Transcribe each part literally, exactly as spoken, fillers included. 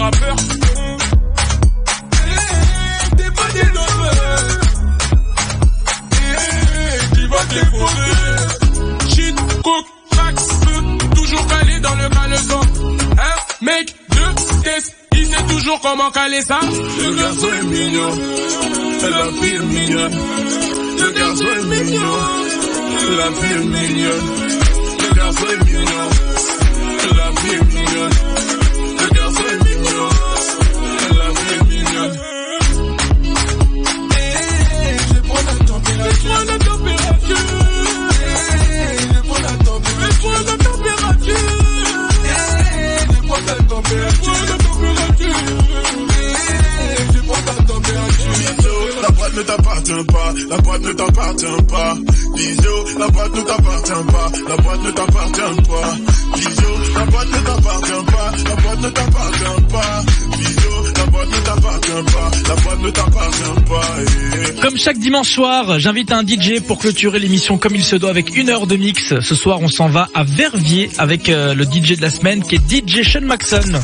rappeurs. Hey, t'es pas des lovers. Hey, qui va t'épauler. Shit, coke, max, feu, toujours calé dans le caleçon. Un mec de test, il sait toujours comment caler ça. Le garçon est mignon, la fille est mignonne. Le garçon est mignon, la fille est mignonne. Le garçon est mignon, la fille est mignonne. Le garçon est mignon, la fille est mignonne. Hey, je prends la température, la température. Hey, je prends la température, je prends la température. Hey, je prends la température, la température. Hey, je prends la température. La boîte ne t'appartient pas, la boîte ne t'appartient pas. Bisous, la boîte ne t'appartient pas, la boîte ne t'appartient pas. Bisous, la boîte ne t'appartient pas, la boîte ne t'appartient pas. Bisous, la boîte ne t'appartient pas, la boîte ne t'appartient pas. Comme chaque dimanche soir, j'invite un D J pour clôturer l'émission comme il se doit avec une heure de mix. Ce soir, on s'en va à Verviers avec euh, le D J de la semaine qui est D J Sean Maxon.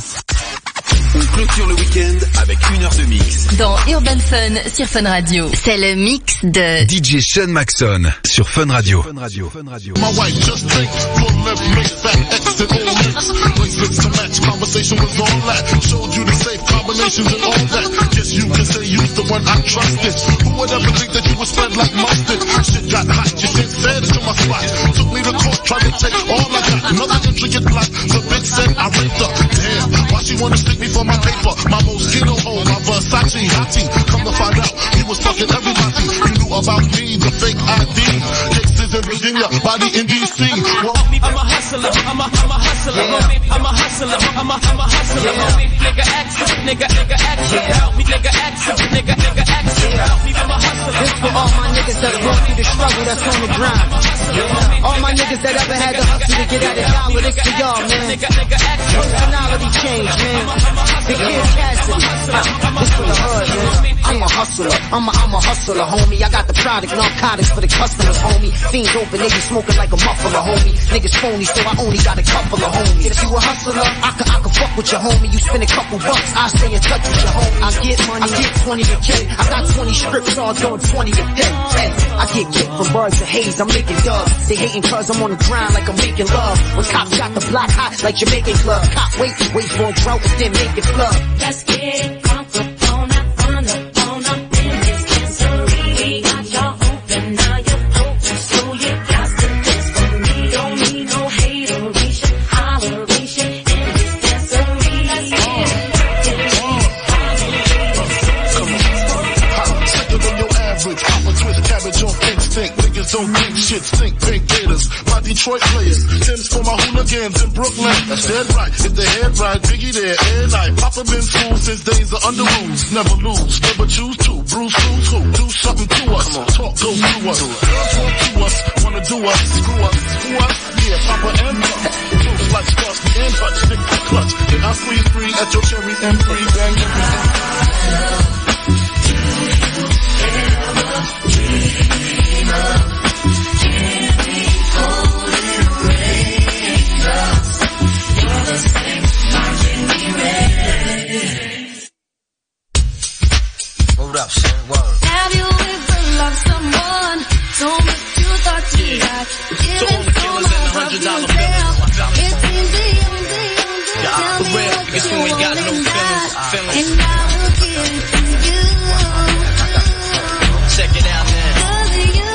On clôture le week-end avec une heure de mix. Dans Urban Fun sur Fun Radio. C'est le mix de D J Sean Maxon sur Fun Radio. Fun Radio. Fun Radio. My wife just take full left, make fat X and all mix. Bracelets to match, conversation was all that. Showed you the safe combinations and all that. Guess you can say you's the one I trusted. Who would ever think that you would spread like mustard? Shit got hot, you sent feds to my spot. Took me to court, tried to take all I got. Another intricate plot, the bitch said I raped her. Damn, why she wanna stick me for my paper? My Mosquito hole, my Versace hottie. Come to find out, he was fucking everybody. You knew about me, the fake I D. Cases in Virginia, body in D C. Well, I'm a hustler, I'm a, I'm a hustler, yeah. I'm a hustler, I'm a, I'm a hustler, yeah. Nigga action, nigga, nigga action, yeah. Help me, nigga action, nigga, nigga action, yeah. Help me, I'm a hustler. This for all my niggas that go through the struggle that's on the grind. Yeah. All my niggas that ever had to hustle to get out of dollar, this for y'all, man. Personality change, man. The Kid Cassidy, this for the hood, man. I'm a hustler, I'm a, I'm a hustler, homie. I got the product, narcotics for the customers, homie. Fiends open, niggas smoking like a muffler, homie. Niggas phony, so I only got a couple of homies. If you a hustler, I can, I can fuck with your homie. You spend a couple bucks, I stay in touch with your homie. I get money, I get twenty a K. I got twenty strips, all doing twenty a day. Hey, I get kicked from birds to haze, I'm making dubs. They hating cause I'm on the grind like I'm making love. When cops got the block hot like Jamaican club. Cop wait, wait for a drought, then make it flood. Let's get it crunk up on up, on up, on up in this dancery. We got y'all open, now you're open, so you got to dance for me. Don't need no hateration, holleration in this dancery. Let's get it. Sicker than your average, pop a twist cabbage on instinct. Niggas don't think shit, stink big gators. My Detroit players, Tim's for my hooligans in Brooklyn. That's dead right. If the head right, Biggie there, air night. Papa been school since days of under rules. Never lose, never choose to. Bruce, who's who? Do something to us. Talk, go through us. Girls want to us, wanna do us. Screw us, screw us. Yeah, Papa and Papa. Close like Starsky and Hutch, stick to clutch. Then I squeeze free at your cherry M three. Bang, bang, Hold up, son. Word. Have you ever loved someone so much you thought you got? Even so much of yourself. It seems the only thing. Tell me what you want and not, and I will give it to you. Check it out now. Cause you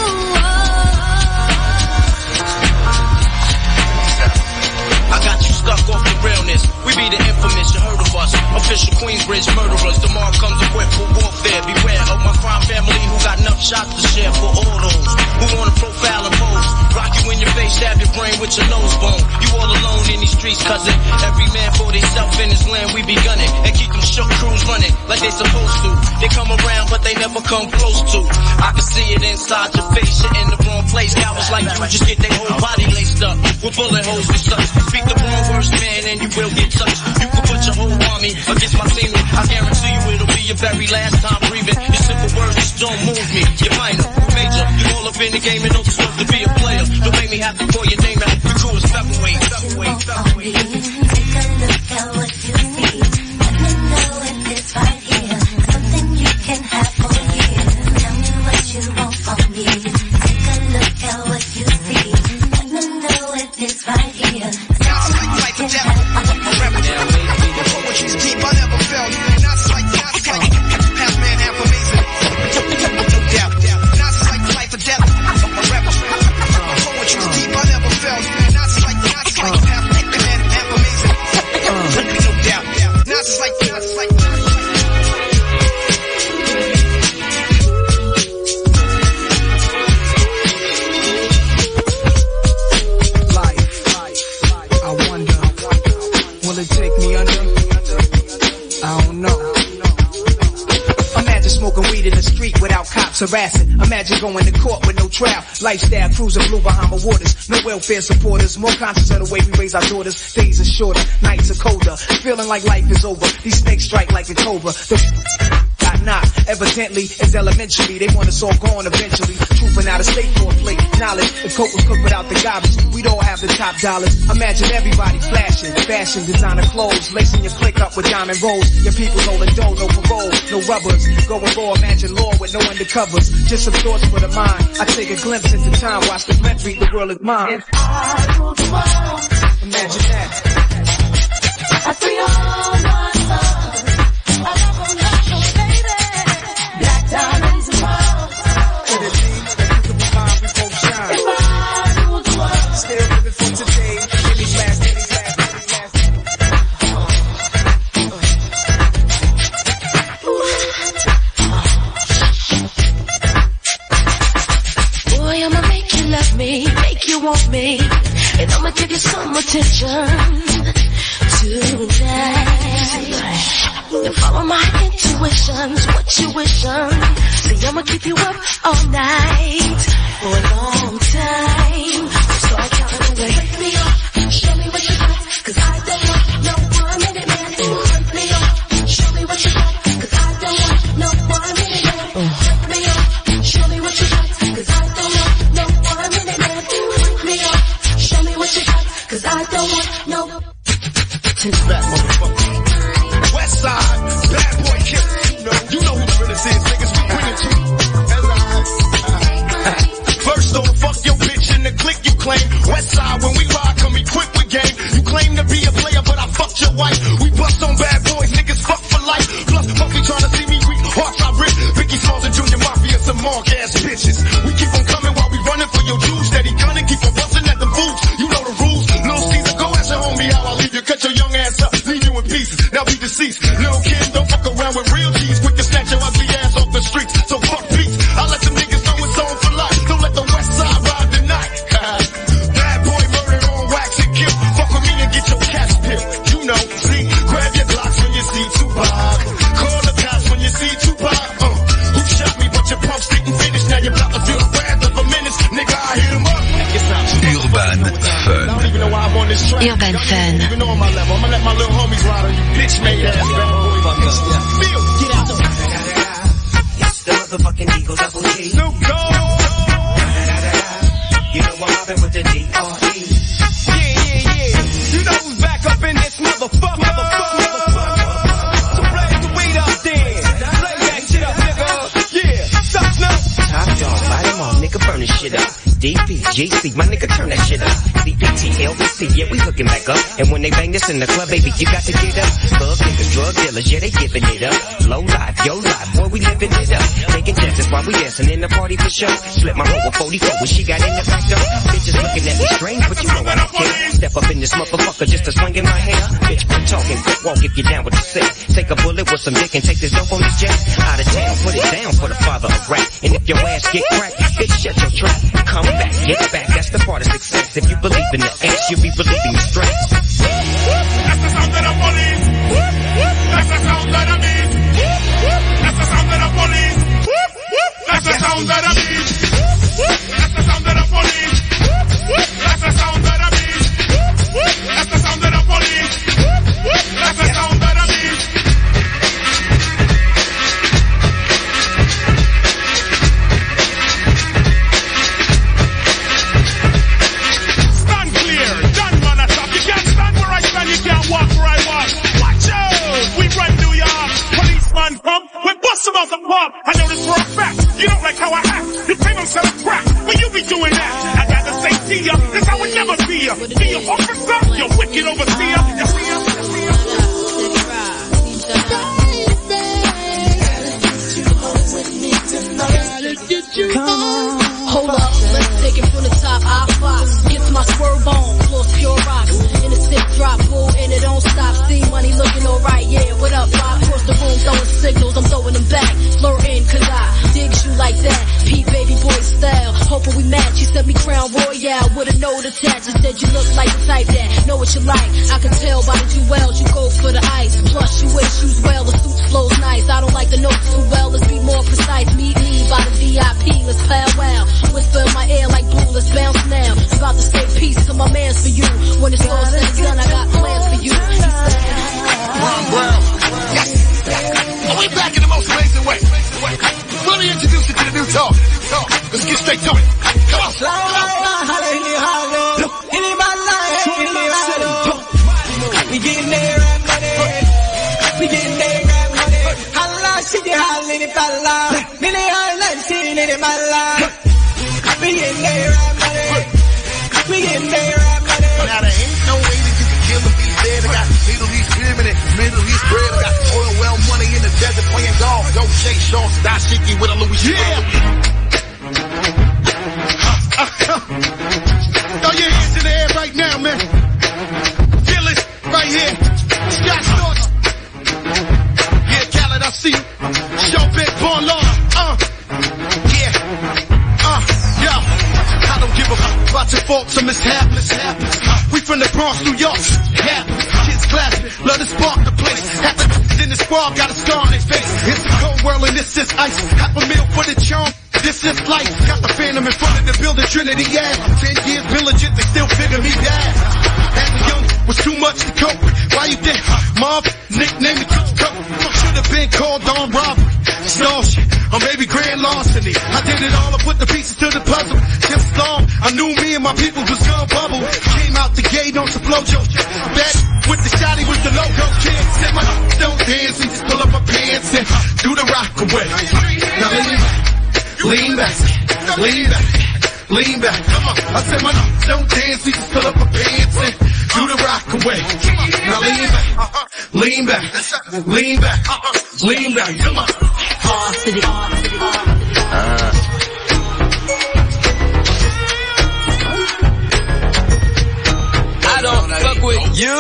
I got you stuck off the realness. We be the infamous, you heard of us. Official Queensbridge murderers. Tomorrow comes equipped for warfare. Beware of my crime family who got enough shots to share for all those who wanna profile and pose. Rock you in your face, stab your brain with your nose bone. You all alone in these streets, cousin. Every man for himself in his land, we be gunning. And keep them shook crews running like they supposed to. They come around, but they never come close to. I can see it inside your face, you're in the wrong place. Cowards like you just get their whole body laced up with bullet holes and such. Speak the wrong words, man, and you will get touched. You can put your whole army against my team. I guarantee you it'll be your very last time breathing. Your simple words just don't move me. You're minor, major. You all up in the game and know you're supposed to be a player. Don't make me have to call your name out. You crew is featherweight, featherweight, featherweight. take a look at what you see. here. Not like life or death. Forever. Poetry's deep, I never felt. Not like, not like half man, half amazing. No doubt. Not like life or death. Forever. Poetry's deep, I never felt. Not like, not like half man, half amazing. No doubt. Not like, not like. Will it take me under? I don't know. Imagine smoking weed in the street without cops harassing. Imagine going to court with no trial. Lifestyle cruising blue Bahama waters. No welfare supporters. More conscious of the way we raise our daughters. Days are shorter, nights are colder. Feeling like life is over. These snakes strike like a cobra. The got knocked. Evidently, it's elementary. They want us all gone eventually. Trooping out of state for a plate. Knowledge. If coke was cooked without the garbage, we'd all have the top dollars. Imagine everybody flashing. Fashion, designer clothes. Lacing your click up with diamond rolls. Your people holding dough, no parole, no rubbers. Going raw, imagine law with no undercovers. Just some thoughts for the mind. I take a glimpse into time. Watch the flint read the world is mine. If I rule the world, Imagine that. I free all my sons. I love them natural, baby. Black diamonds and pearls. To the D, that you can be mine, we both shine. If I rule the world, Still living for today. In these last, in these last, in these last. boy, I'ma make you love me, make you want me, and I'ma give you some attention tonight. And follow my intuitions, what you wishing. See, I'ma keep you up all night for a long time. So I count away. Wake me up, show me what you got, 'cause I don't want no one minute man. Wake me up, show me what you got, 'cause I don't want no one minute man. Wake me up, show me what you got, 'cause I don't want no one minute man. Wake me up, show me what you got, 'cause I don't want no. Back, motherfucker. West side, bad boy killer. You know, you know who the realest is, niggas. We bring it to you. First off, fuck your bitch in the clique you claim. West side, when we ride, come equipped with game. You claim to be a player, but I fucked your wife. We bust on bad boys, niggas fuck for life. Plus, Puffy trying to see me weak, hearts I rip. Vicky Smalls and Junior Mafia, some mark ass bitches. We keep on coming while we running for your juice. Steady gunning, keep on busting at the fools. You know the rules. Little Caesar, go ask your homie how I leave you. Cut your young ass up, leave you in pieces. Now be deceased. Little kid, don't fuck around with real G's. Quick to snatch your ugly ass off the streets. So fuck peace. I let them niggas know it's on for life. Don't let the West Side ride tonight. Bad boy murdered on wax and kill. Fuck with me and get your cash pill. You know, see, grab your Glocks when you see Tupac. Call the cops when you see Tupac. Uh, who shot me but your pumps didn't finish. Now you're about to feel the wrath of a menace. Nigga, I hit him up. Urban Fun. I don't even know why I'm on this track. Urban Fun. Even though I'm on my level, I'm gonna let my little homies ride on you bitch made ass bad boy. Feel, get out the It's the motherfucking Eagle Double G. Snoop Dogg. You know I'm mobbing with the D R E. Yeah, yeah, yeah. You know who's back up in this motherfucker. Motherfucker. So blaze the weed up then. Blaze that shit up, nigga. Yeah. Suck, Snoop. Top dog, light 'em off, nigga, burn this shit up. D P, G C, my nigga, turn that shit up. C P T, L B C, yeah, we hooking back up. And when they bang this in the club, baby, you got to get up. Thug niggas, drug dealers, yeah, they giving it up. Low life, yo life, boy, we living it up. Taking chances while we dancing in the party for sure. Slip my hoe with forty-four when she got in the back door. Bitches looking at me strange, but you know I don't care. Step up in this motherfucker just to swing in my hair. Bitch, quit talking, quick walk if you're down with the set. Take a bullet with some dick and take this dope on this jet. Out of town, put it down for the father of rap. And if your ass get cracked, bitch, shut your trap. Come back, get back, that's the part of success. If you believe in the ass, you'll be believing the stress. That's the sound of the police. That's the sound of the beat. That's the sound of the police. That's the sound of the beat. That's the sound of the police. That's the sound of the beat. That's the sound of the police. That's the sound of the beat. Stand clear, done man at top. You can't stand where I stand, you can't walk where I walk. Watch out, we run New York. Policeman come, we bust them out the pub. I know this for a fact, you don't like how I act. You claim I'm selling crack, but you be doing that. I got the safety up, this I would never see Mia, Mia, officer, you wicked overseer. Come on. Hold up, let's take it from the top. I fox, gets my swerve on, floors pure rocks. In a sip drop, bull, and it don't stop. See money looking alright, yeah, what up, Bob? Across the room, throwing signals, I'm throwing them back. Flirting, cause I dig you like that. Pete baby boy style, hoping we match. You sent me Crown Royale with a note attached. You said you look like the type that know what you like. I can tell by the jewels, you go for the ice. Plus you wear shoes well, the suit flows nice. I don't like the notes too well, let's be more precise. Meet me by the V I P, let's powwow. Whisper in my ear like blue, let's bounce now. I'm about to say peace to my mans for you. When it's all said and done, I got plans for you. He said, Ron Brown. Yes. Are we back in the most amazing way? Let me introduce you to the new talk. Let's get straight to it. Come on. We getting there at money. We getting there at money. Holla, shit, holla, in the falla. Nini, holla, shit, in the mala. We getting there at money. We getting there at money. Now there ain't no way that you can kill the beast dead. I got Middle East pyramid, Middle East bread. I got oil well money in the desert playing golf. Don't shake Sean Dashiki with a Louis. Yeah. Uh, uh, uh. Throw your hands in the air right now, man. Feel it right here. Scott Storch. Yeah, Khaled, I see you. Show Big Born Law. Uh. Yeah. Uh. Yo. I don't give a fuck about your faults or mishaps. We from the Bronx, New York. Yeah. Kids clapping. Love to spark the place. Half the in the squad got a scar on their face. It's a cold world and this is ice. Half a meal for the charm. This is life. Got the phantom in front of the building, Trinity, yeah. Ten years been legit, they still figure me bad. As a young, was too much to cope with. Why you think? Mom, nickname me Coach Coke. Should have been called on robbery. Extortion, or maybe grand larceny. I did it all, I put the pieces to the puzzle. Just long, I knew me and my people was gonna bubble. Came out the gate on some flojo. Back with the shotty with the logo. Kid said my don't dance and just pull up my pants and do the rock away. Now lean back, lean back, lean back, lean back. Come on, I said my don't dance, we just pull up my pants and do the rock away. Now lean back, lean back, lean back, lean back. Come on. Hard City, Hard City, Hard City. Uh. I don't fuck with you.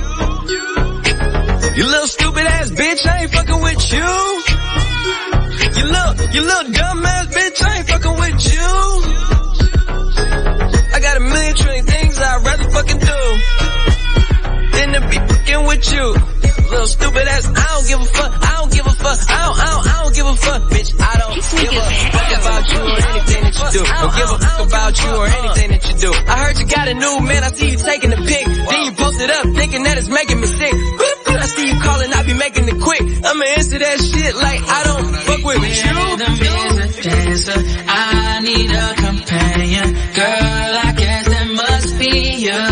You little stupid ass bitch, I ain't fucking with you. You little, you little dumb ass bitch, I ain't fucking with you. I got a million trillion things I'd rather fucking do than to be fucking with you. Little stupid ass, I don't give a fuck, I don't give a fuck, I don't, I don't, I don't give a fuck, bitch. I don't give a fuck about you or anything that you do. Don't give a fuck about you or anything that you do. I heard you got a new man, I see you taking the pic. Then you post it up, thinking that it's making me sick. I see you calling, I be making it quick. I'ma answer that shit like I don't fuck with you. Dancer, I need a companion. Girl, I guess that must be you.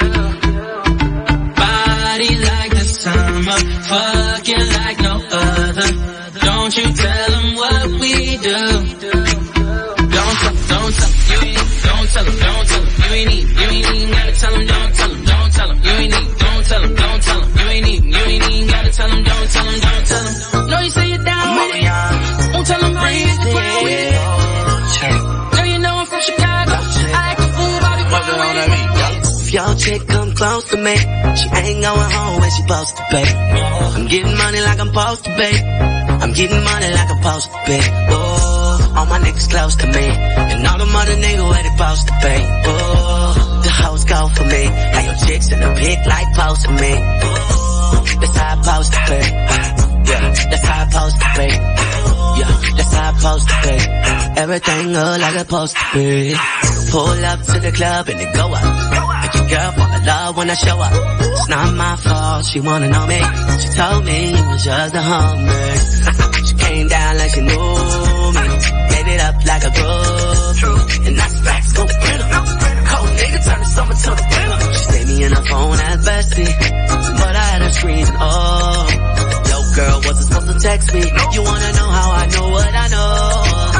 Body like the summer, fucking like no other. Don't you tell them what we do. Don't tell them, don't tell them, you ain't, don't tell them, don't tell them, you ain't even, you ain't even gotta tell them, don't tell them, don't tell them, you ain't even, don't tell them, don't tell them, you ain't even, you ain't even gotta tell them, don't tell them, don't tell them. Know you say you're down with it, don't tell them breathe, ground with it. Girl, you know I'm from Chicago, I act a fool, Bobby, fucking with it. If your chick come close to me, she ain't going home when she supposed to pay. I'm getting money like I'm supposed to pay. I'm getting money like I'm supposed to pay. Oh, all my niggas close to me, and all the mother niggas where they supposed to pay. Oh, the hoes go for me, how your chicks in the pic like post to me. Oh, that's how I supposed to pay. Yeah, that's how I supposed to pay. Yeah, that's how I supposed to pay. Everything look like it's supposed to be. Pull up to the club and it go up. Make your girl fall in love when I show up. It's not my fault, she wanna know me. She told me it was just a hummer. She came down like she knew me. Gave it up like a groupie. And that's facts, go sprinter. Cold nigga turn the summer to the winter. She stayed me in her phone at bestie, but I had her screaming, oh. Yo girl, wasn't supposed to text me. You wanna know how I know what I know?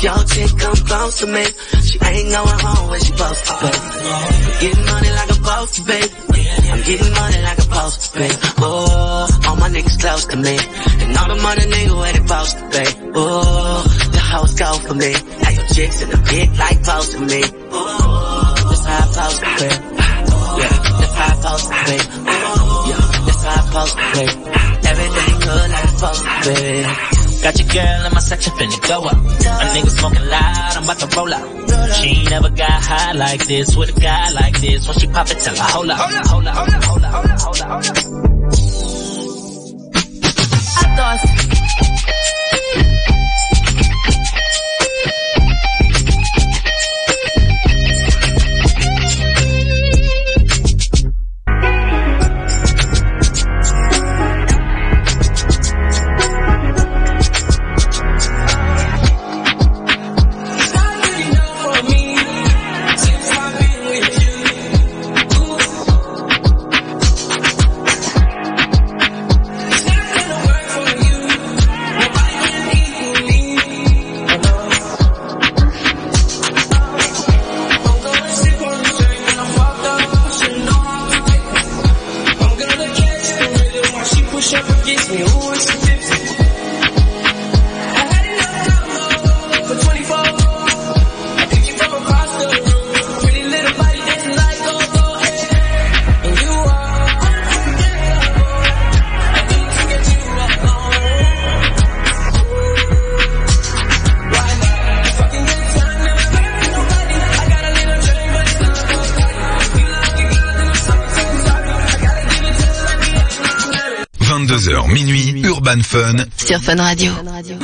Your chick come close to me. She ain't going home when she supposed to pay. Getting money like a boss to pay. I'm getting money like a boss to pay. Oh, all my niggas close to me. And all the money nigga where they supposed to pay. Oh, the house go for me. Now your chicks in the pit like close to me. Oh, that's how I supposed to pay. Yeah, that's how I supposed to pay. Yeah, that's how I supposed to pay. Everything good like it's supposed to be. Got your girl in my section finna go up. A nigga smoking loud, I'm about to roll out. She ain't never got high like this with a guy like this. When she pop it, tell her hold up, hold up, hold up, hold up, hold up, hold up, hold up. I thought. vingt-deux heures minuit, Urban Fun sur Fun Radio. You're a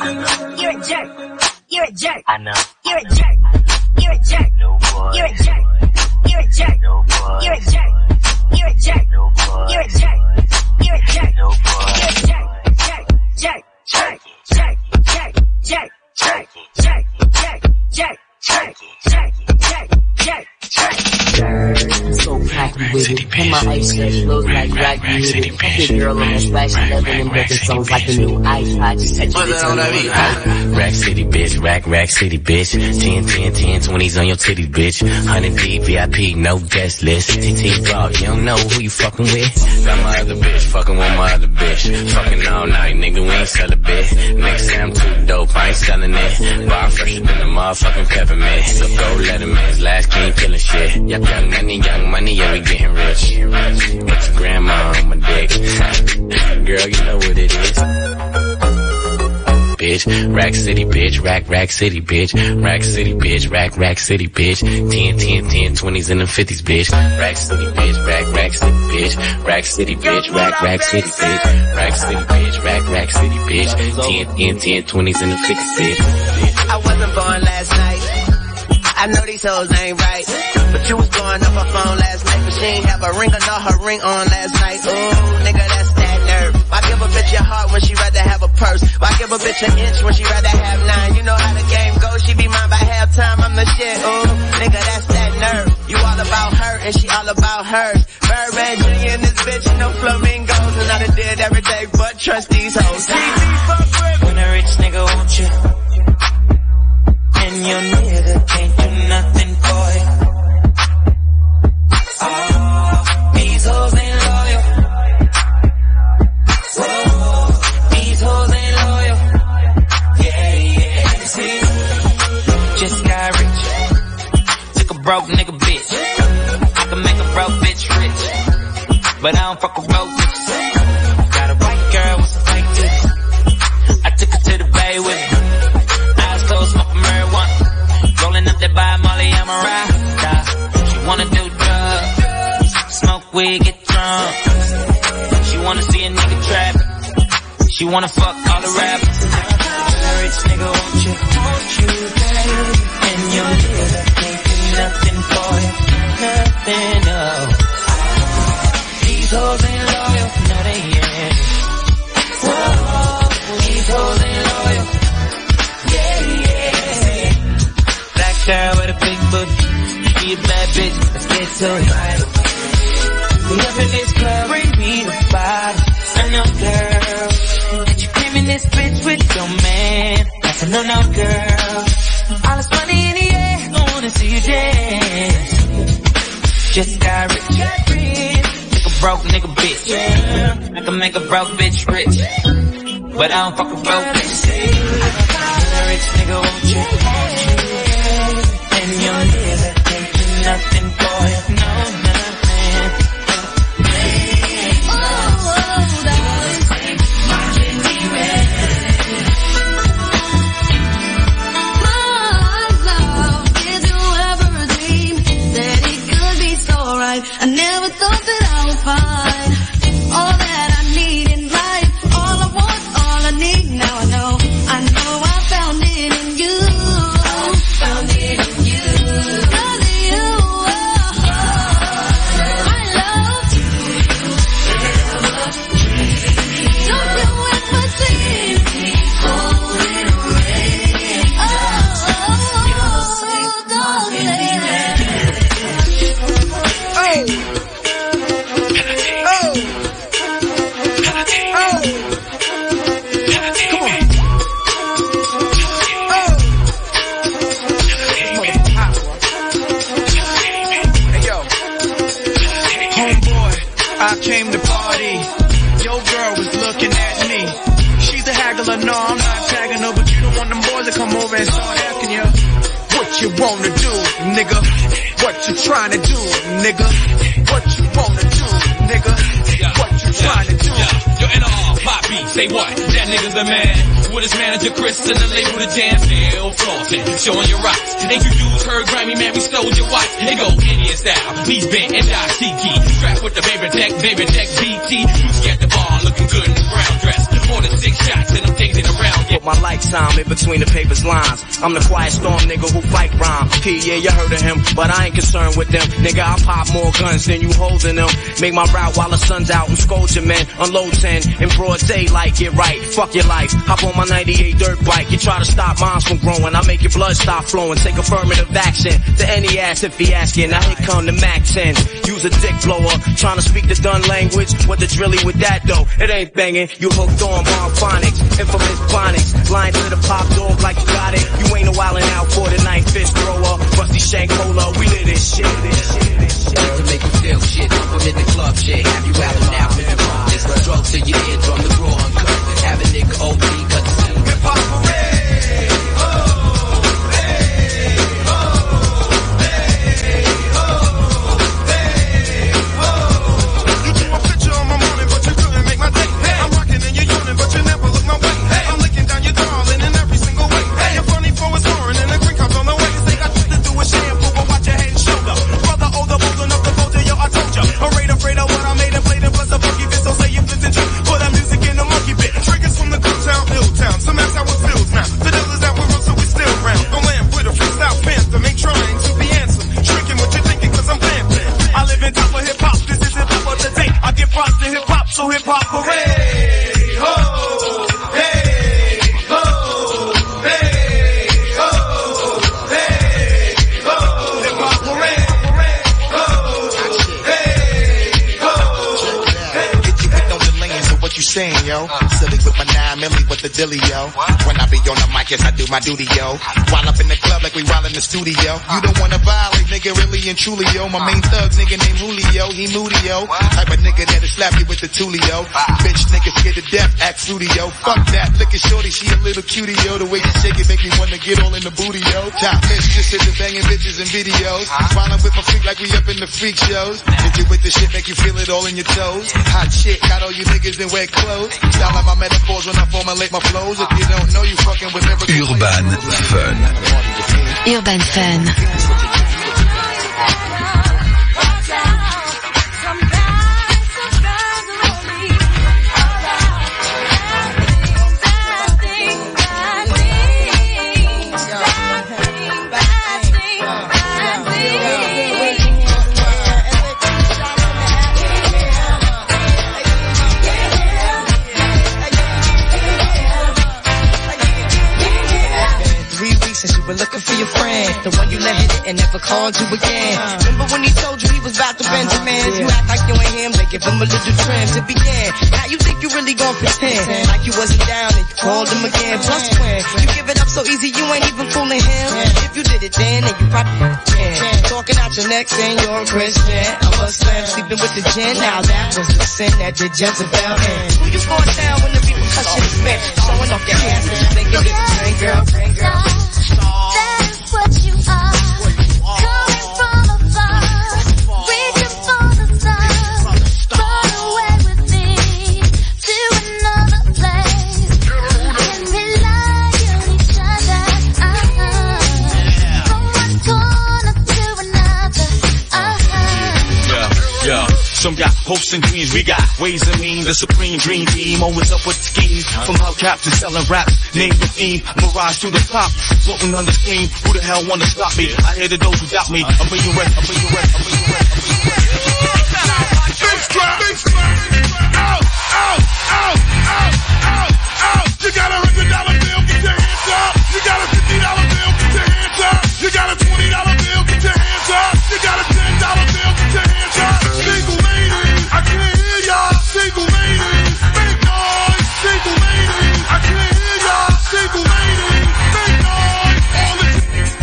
jerk. You're a jerk. I know. You're a jerk. You're a jerk. No boy. You're a jerk. You're a jerk. No boy. You're a jerk. You're a jerk. No boy. You're a jerk. You're a jerk. No boy. You're a jerk. Jerk. Jerk. Jerk. Jerk. Jerk. Jerk. Jerk. Jerk. Jerk. Jerk. Jerk. Jerk. Jerk. Jerk. So cocky with it, and my ice cream flows like black beauty. Big girl on the splash eleven and building songs like the new iPod. Just touch it on the beat. Rack City, bitch, rack, rack city, bitch. ten, ten, ten, twenties on your titties, bitch. one hundred deep, V I P, no guest list. T T Raw, you don't know who you fucking with. Got my other bitch, fucking with my other bitch. Fucking all night, nigga, we ain't sell a bit. Nigga say I'm too dope, I ain't selling it. Bar fresher than the motherfucking peppermint. So go let him in, last king killing shit. Young money, young money, yeah, we getting rich. Put your grandma on my dick. Girl, you know what it is. Bitch, Rack City, bitch, rack, rack city, bitch. Rack City, bitch, rack, rack city, bitch. ten, ten, ten, twenties and the fifties, bitch. Rack City, bitch, rack, rack city, bitch. Rack City, bitch, rack, rack city, bitch. Rack City, bitch, rack, rack city, bitch. ten, ten, ten, twenties and the fifties, bitch. I wasn't born last night. I know these hoes ain't right. But you was blowing up her phone last night. But she ain't have a ring or not her ring on last night. Ooh, nigga, that's that nerve. Why give a bitch a heart when she rather have a purse? Why give a bitch an inch when she rather have nine? You know how the game goes. She be mine by halftime. I'm the shit. Ooh, nigga, that's that nerve. You all about her and she all about hers. Birdman Junior in this bitch, no flamingos. And I done did every day but trust these hoes. When a rich nigga want you, and your nigga can't do nothing for you. Oh, these hoes ain't loyal. Whoa, these hoes ain't loyal. Yeah, yeah, see, just got rich. Took a broke nigga bitch. I can make a broke bitch rich, but I don't fuck with broke bitches. Got a white girl with some fake titties. I took her to the bay with me. Eyes closed, smoking marijuana. Rolling up that by Molly, I'm a rider. She wanna do drugs, smoke weed, get drunk. She wanna see a nigga trap. She wanna fuck all the rappers. A rich nigga, won't you, won't you, baby? And your nigga can't do nothing for you, nothing, no. These hoes ain't loyal, no they ain't. Whoa, these hoes ain't loyal. Yeah, yeah. Black girl with a big booty, be a bad bitch, let's get to it. We up in this club, bring me the bottle. I know, girl, that you came in this bitch with your man. That's a no-no, girl. broke nigga bitch. I can make a broke bitch rich, but I don't fuck a broke bitch. A rich nigga won't you, won't you, and your nigga can't do nothing for you, no nothing. Oh, darling, watching me red. My love, did you ever dream that it could be so right? I never thought that I would find all that I need in life, all I want, all I need. Now I know, I know I found it in you. I found it in you. Cause of you, oh, I love you. Don't you ever see me holding a ring? Oh, darling. I came to party, your girl was looking at me. She's a haggler, no, I'm not tagging her, but you don't want them boys to come over and start asking you what you wanna do, nigga. What you trying to do, nigga. What you wanna do, nigga. What you trying to do. Yo, N R, Pop beat, say what? That nigga's the man. With his manager Chris and the label the jam, still flossing, showing your rocks. Ain't you dudes heard Grammy, man, we stole your watch. They go Indian style, please bent and die Tiki. Strapped with the baby tech, baby tech B T. You scared the bar, looking good in the brown dress. More than six shots and I'm taking around. Put my like sign in between the paper's lines. I'm the quiet storm nigga who fight rhyme. P, yeah, you heard of him, but I ain't concerned with them. Nigga, I pop more guns than you holding them. Make my route while the sun's out and scold your men. Unload ten in broad daylight, get right. Fuck your life. Hop on my ninety-eight dirt bike. You try to stop mines from growing. I make your blood stop flowing. Take affirmative action to any ass if he asking. Now here come the Mac ten. Use a dick blower. Trying to speak the done language. What the drilly with that though? It ain't banging. You hooked on bomb phonics. Infamous phonics. Lying to the pop dog like you got it. You ain't no wildin' out for the night. Fish thrower. Rusty shank cola. We lit this shit. This shit. This shit. To make you feel shit. I'm in the club shit. Have you wildin' out with the bomb? It's the drugs to your eardrum. The raw uncut. Have a nigga O P. Cause it's hip-hop parade. Oh, hey, oh, hey, oh, hey, oh. You took my picture on my morning, but you couldn't make my day. Hey. I'm rocking and you're yawning, but you never look my way. Hey. I'm licking down your darling in every single way. Hey. You're funny for a snoring and a green cup's on the way. This ain't got shit to do with shampoo, but watch your head and shoulder. Brother older, bold enough to fold you, yo, I told ya. Afraid, afraid of what I made and played and plus a funky bit, so say you flipped and trip. Put that music in the monkey bit. Triggers from the good town, ill town. Some that's how it feels now. The dealers that we run, so we still round. Don't land with a freestyle panther, ain't trying to be handsome. Shrinking what you're thinking, cause I'm vamping. I live in top of hip hop, this is hip hop of the day. I give props to hip hop, so hip hop parade. Ho, hey, ho, hey, ho, hey, ho. Hip hop parade, ho, hey, ho, hey. Get you with no delaying, so what you saying, yo? Silly with my nine milli with the dilly, yo. When I be on the mic, yes, I do my duty, yo. While up in the club like we while in the studio. You don't wanna violate, nigga, really and truly, yo. My main thug, nigga named Julio, he moody, yo. Type of nigga that'll slap you with the tulio. Bitch, nigga scared to death, act fruity, yo. Fuck that, look at shorty, she a little cutie, yo. The way she shake it make me wanna get all in the booty, yo. Top mistress into banging bitches and videos. While I'm with my freak like we up in the freak shows. Hit you with the shit, make you feel it all in your toes. Hot shit, got all you niggas in wet clothes. Style like my metaphors when I formulate my flows. If you don't know, you fucking with never. Urban Fun. Urban Fun. We're looking for your friend, the one you let hit it and never called you again. Remember when he told you he was about to Benjamins? You act like you ain't him, they give him a little trim to begin. How you think you really really gon' pretend like you wasn't down and you called him again. Plus when you give it up so easy, you ain't even fooling him. If you did it then, then you probably can. Talking out your neck saying you're a Christian, a Muslim, sleeping with the gin. Now that was the sin that did Jezebel in. Who you gonna tell when the repercussion is spent? Showing off your ass and you thinking it's a train girl, train girl. That's what you are. Coming from afar, reaching for the stars. Run away with me to another place. And rely on each other. Uh-huh. From one corner to another. Uh-huh. Yeah, yeah. Some got hopes and dreams, we got ways and means. The supreme dream team, always up with schemes. From hubcaps to selling raps, name the theme. Mirage to the top, floating on the steam. Who the hell wanna stop me? I hear the those who doubt me. I'm bringing wreck, I'm bringing wreck, I'm bringing wreck, I'm bringing wreck. Bass drop, bass drop. Out, out, out, out, out, out. You got a hundred dollar bill, get your hands up. You got a fifty dollar bill, get your hands up. You got a twenty dollar bill, get your hands up. You got a ten dollar bill, get your hands up. Single lady, I can't hear y'all. Single lady, make noise. Single lady, I can't hear y'all. Single lady, make noise. All the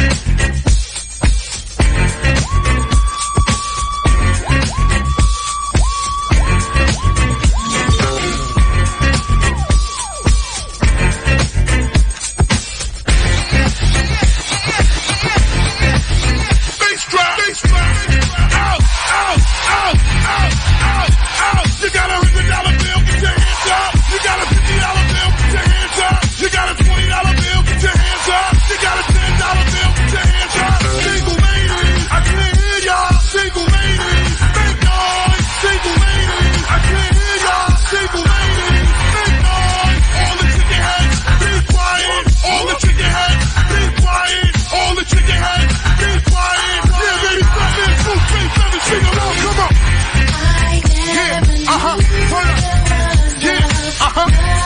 bass drop, bass drop. Out, out, out, out, out, out. You got a hundred dollar bill, get your hands up. You got a fifty dollar bill, get your hands up. You got a twenty dollar bill, get your hands up. You got a ten dollar bill, get your hands up. Single lady, I can't hear y'all. Single lady, make noise. Single lady, I can't hear y'all. Single lady, make noise. All the chicken heads, be quiet. All the chicken heads, be quiet. All the chicken heads, be quiet. Yeah, baby, stop it. Two, three, seven, sing along. Come on. Yeah, uh-huh. Turn up. Yeah, uh-huh.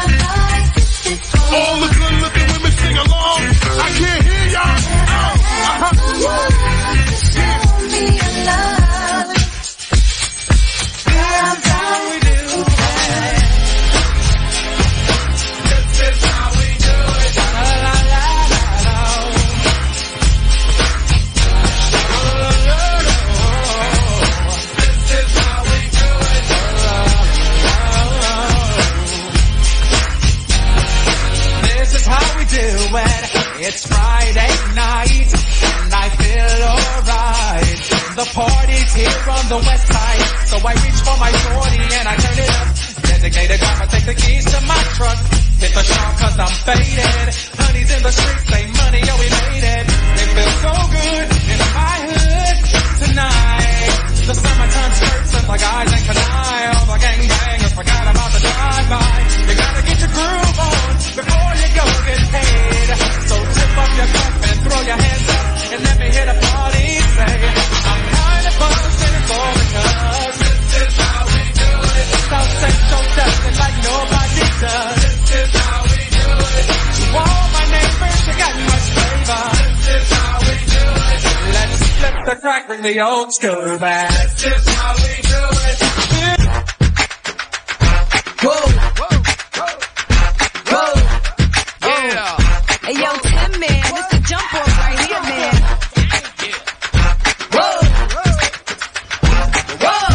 All the good looking women sing along. I can't hear y'all. Oh, uh-huh. It's Friday night, and I feel alright. The party's here on the west side, so I reach for my forty and I turn it up. Designated driver, take the keys to my truck. Hit the shop cause I'm faded. Honey's in the streets, say money, yo, we made it. It feels so good in my hood tonight. The summertime skirts and the guys ain't canine. All the gangbangers forgot about the drive-by. You gotta get your groove on before you go get paid. So tip up your cup and throw your hands up and let me hit a party. Say, I'm kind of buzzed and it's all because this is how we do it. South Central does it like nobody does. This is how we do it. To all my neighbors, you got much flavor. This is how we do it. Let's flip the track, bring the old school back. This is how we do it. Whoa, whoa, whoa, whoa, yeah. Hey yo, Tim, man, this the jump off right here, man. Whoa, whoa,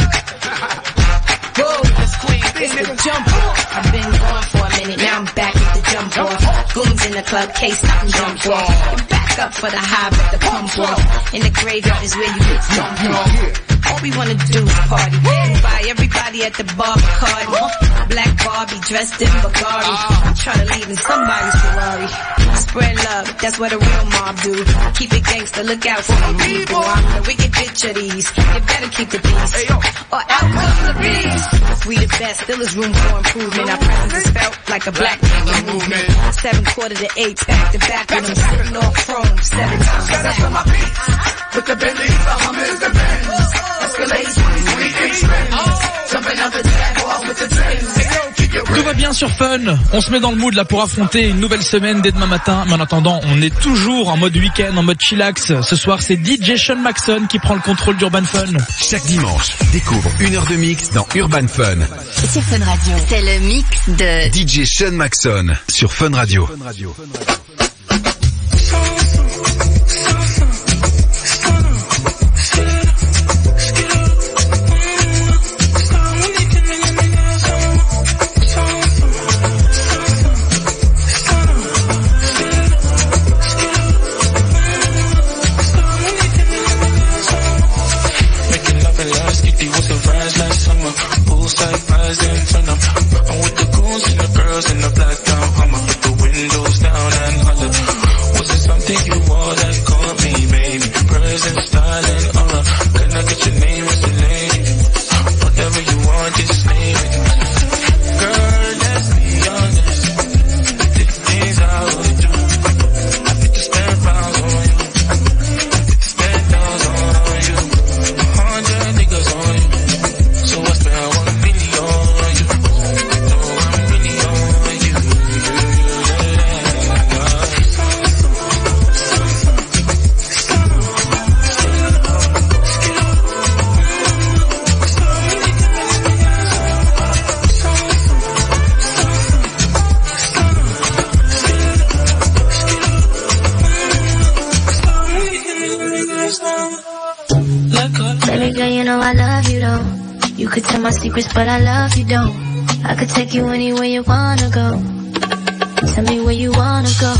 whoa, this queen, it's the jump off. I've been gone for a minute, now I'm back at the jump off. Goons in the club, can't stop and jump off. And back up for the high, but the pump off. In the graveyard is where you get jumped off. All we wanna do is party. And buy everybody at the bar Bacardi. Black Barbie dressed in Bulgari. I'm trying to leave in somebody's Ferrari. Spread love, that's what a real mob do. Keep it gangster, look out for my people. I'm the wicked bitch of these. You better keep the peace, or out comes the beast. We the best, still is room for improvement. Our presence is felt like a black nigga movement. Seven quarter to eight, back to back with them sitting off chrome. Seven times a second. With the Bentley, the Hummers, the Benz. Escalade, twenty, twenty-eight trends. Jumping out the Jaguar with the trends. Tout va bien bien sur Fun. On se met dans le mood là pour affronter une nouvelle semaine dès demain matin. Mais en attendant, on est toujours en mode week-end, en mode chillax. Ce soir, c'est D J Sean Maxon qui prend le contrôle d'Urban Fun. Chaque dimanche, découvre une heure de mix dans Urban Fun. Sur Fun Radio, c'est le mix de D J Sean Maxon sur Fun Radio. Fun Radio. Secrets, but I love you, don't. I could take you anywhere you wanna go. Tell me where you wanna go.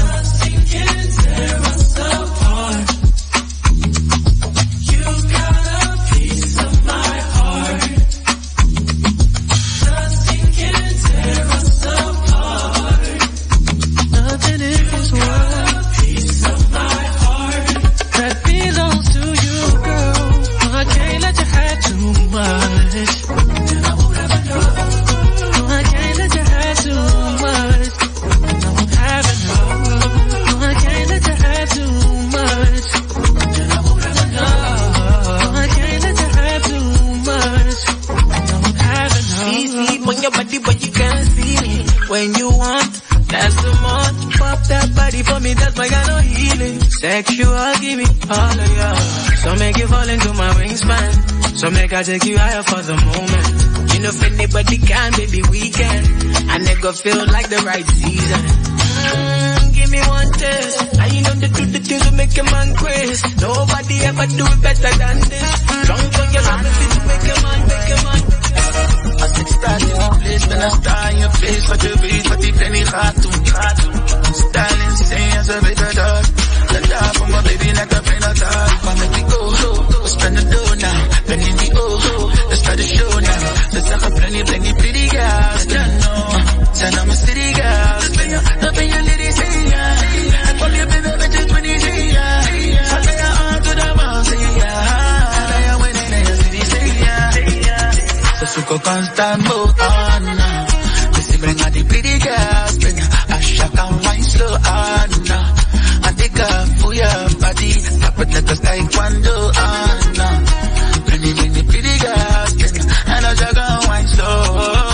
So make I take you higher for the moment. You know if anybody can, baby, we can. I never feel like the right season. Mm, give me one taste. I you know the do the things will make a man crazy. Nobody ever do it better than this. Drunk on your love, to make a man, make a man. I six stars in one place, then I star in your face. Like a beat, but the penny hard to style insane as a better dog. The dog for my baby, like a pain of dog. Come let me go, go spend the dough now. Penny in the oh, let's start the show now. Let's talk a plenty, plenty pretty girls. You know, send them a city girls. Up in your ladies, hey, yeah. I call you baby, but you're twenty, yeah. I lay your arm to the wall, say, yeah. I lay your winning in your city, say, yeah. So suko constant move on now. Let's bring out the pretty girls, bring a shock and wine slow on now. I take up for your body, tap it like a taekwondo on now. Bring me, bring the pretty girls, and I jog on wine slow.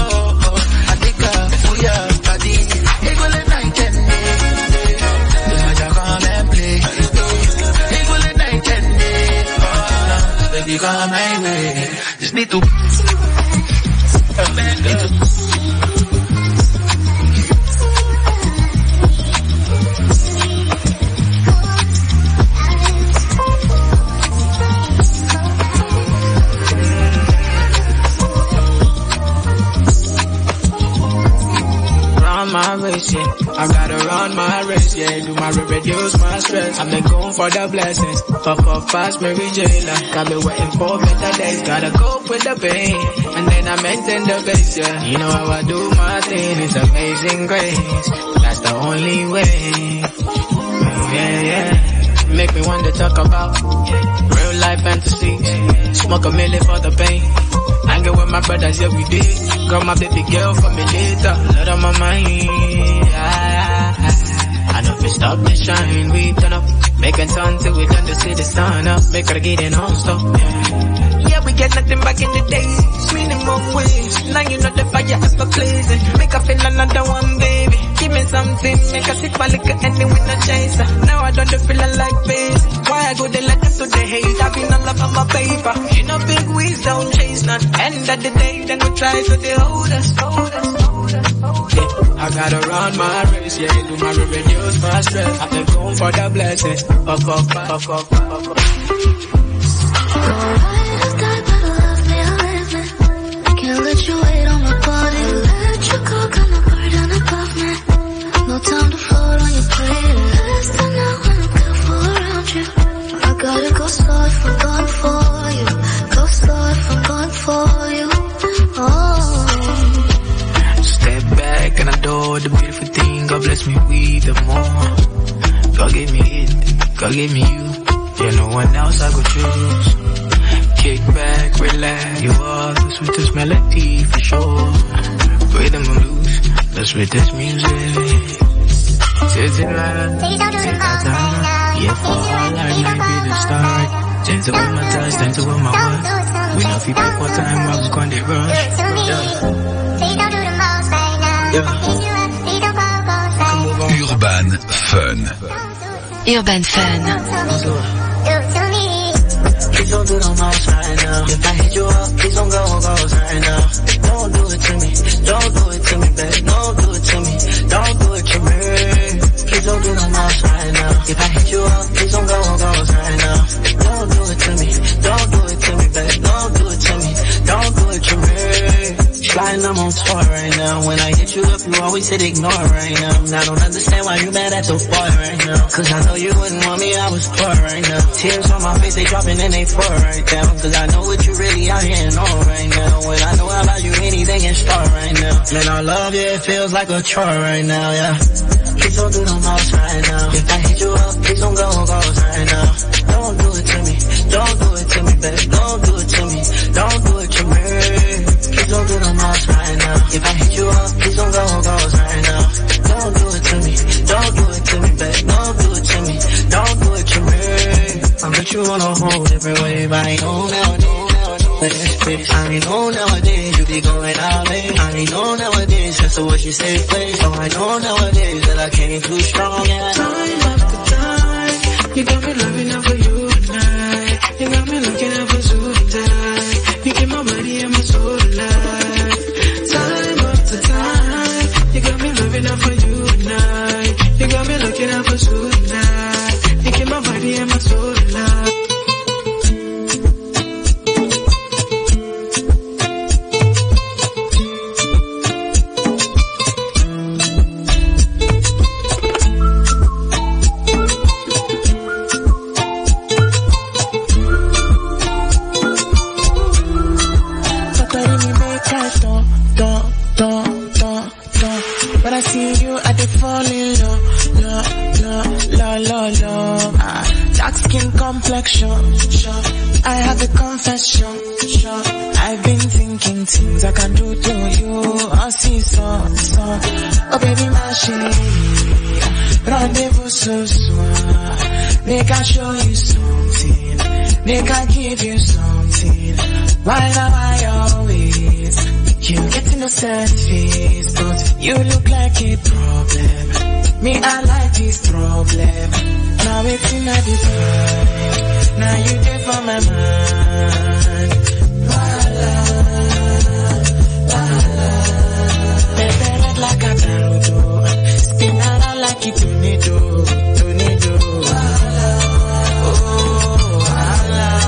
I take up for your body, equal at night and day. Then I jog on and play, equal at night and day. Oh, baby, come my way, just need to. Need to. My race, yeah. I gotta run my race, yeah. Do my reduce my stress. I've been going for the blessings. Puff up fast, Mary J. Like I've been waiting for better days. Gotta cope with the pain, and then I maintain the base, yeah. You know how I do my thing. It's amazing grace. That's the only way. Yeah, yeah. Make me want to talk about real life fantasies. Smoke a million for the pain. Hanging with my brothers, yeah, we did. Got my baby girl for me later. Lot on my mind. I, I know if we stop the shine, we turn up. Make it turn till we done to see the sun up. Make her get it non-stop. Yeah. yeah, we get nothing back in the days. Sweet in more ways. Now you know the fire is for blazing. Make her feel another one, baby. Give me something, make her sip my liquor anyway, no chaser. Now I don't feel like bass. Why I go the letter to the hate? I've been all up on my paper. You know big weeds don't chase none. End of the day, then we try to the hold us, hold us, hold us, hold us. Yeah, I gotta run my race, yeah, do my revenues, my stress. I've been going for the blessings. Fuck off, fuck off, fuck off. Can't let you wait on my body. Let you go, got no burden above me. No time to fall on your playlist. And now when I'm careful around you, I gotta go slow if I'm going for you. Go slow if I'm going for you. Oh. Step back and adore the beautiful thing. God bless me with the more. God gave me it, God gave me you. Yeah, no one else I could choose. Kick back, relax. You are the sweetest melody for sure. Rhythm and blues, the sweetest music. Sitting right, sit that time. Yeah, for all life might be the start. Gentle with my touch, gentle with my words. We know if you take more time, I was going to rush. Yeah. Urban Fun. Urban Fun. Please don't do the most right now. If I hit you up, please don't go, go right now. Don't do it to me, don't do it to me, babe. Don't do it to me, don't do it to me. Please don't do the most right now. If I hit you up, please don't go, go right now. Don't do it to me, don't do it to me, babe. Don't do it to me, don't do it to me. Flying, I'm on tour right now. When I hit you up, you always hit ignore right now. And I don't understand why you mad at your boy right now. Cause I know you wouldn't want me, I was poor right now. Tears on my face, they dropping and they pour right down. Cause I know what you really out here and on right now. When I know about you, anything can start right now. Man, I love you, it feels like a chore right now, yeah. Please don't do the most right now. If I hit you up, please don't go, go right now. Don't do it to me, don't do it to me, babe. Don't do it to me, don't do it to me. Please don't do the most right now. If I hit you up, please don't go, go right now. Don't do it to me, don't do it to me, babe. Don't do it to me, don't do it to me. I bet you on a whole different wave. I ain't know nowadays. I know nowadays you be going out late. I know nowadays that's the way you say place. So I know nowadays that I came too strong. Yeah. Time after time, you got me loving up for you tonight. You got me looking up for you tonight. You keep my body and my soul alive. Time after time, you got me loving up for you tonight. You got me looking up for you tonight. You keep my body and my soul alive. I have a confession. I've been thinking things I can do to you. I see so, so. Oh baby, my chérie, rendezvous ce soir. Make I show you something. Make I give you something. Why now I always? You get in the surface, but you look like a problem. Me, I like this problem. Now it's in a divide. Now you get for my mind. La la, la la. Baby, red like a naruto. Spin around like a tornado, tornado. La la, oh, la la.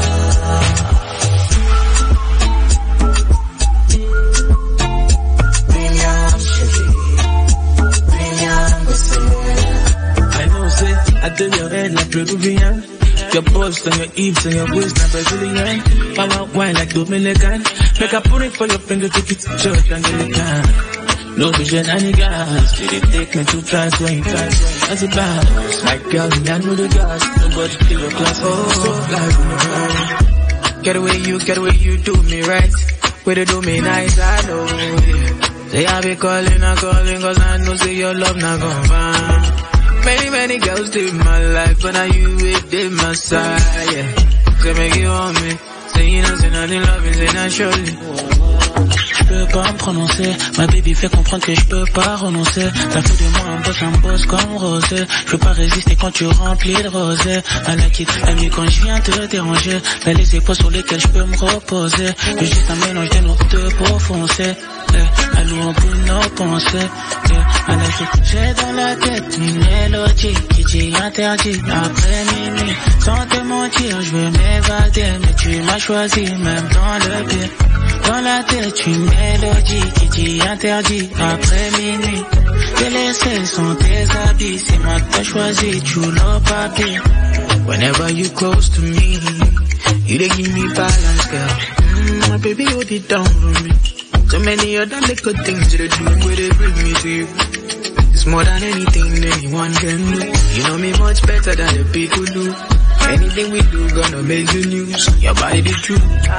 I know, say, I do your head like Peruvian. Your bust and your hips and your waist like Brazilian. Power wine like Dominican. Make a put it for your finger, take it to church and get it down. No vision any gas. Did it take me two times when you try to as a bounce. My girl, me I know the gas. Nobody kill your class. Oh, so fly with me. Get away you, get away you do me right. Way to do me nice, I know. Yeah. Say I be calling, I calling, cause I know say your love not gon' find. Many, many girls live my life, but now you with my side, yeah. So make you on me, Say you know, say nothing love is naturally. Je peux pas me prononcer, ma baby fait comprendre que je peux pas renoncer. T'as fait de moi un boss, un boss comme Rosé. Je peux pas résister quand tu remplis de rosé. I like it, aime mieux quand je viens te déranger. Là les épaules sur lesquelles je peux me reposer. C'est juste un mélange de nos deux peaux foncées. Yeah, à nous on peut nos pensées. Yeah, I like it. J'ai dans la tête une mélodie qui dit interdit après minuit. Sans te mentir, je veux m'évader, mais tu m'as choisi même dans le pire. Dans la tête une mélodie qui dit interdit après minuit. T'es laissé sans tes habits, c'est moi que t'as choisi, tu l'as pas pire. Whenever you close to me, you dey give me balance, girl. Mm, my baby, hold it down for me. So many other little things you do where they bring me to you. It's more than anything anyone can do. You know me much better than the people do. Anything we do gonna make the news. Your body the truth.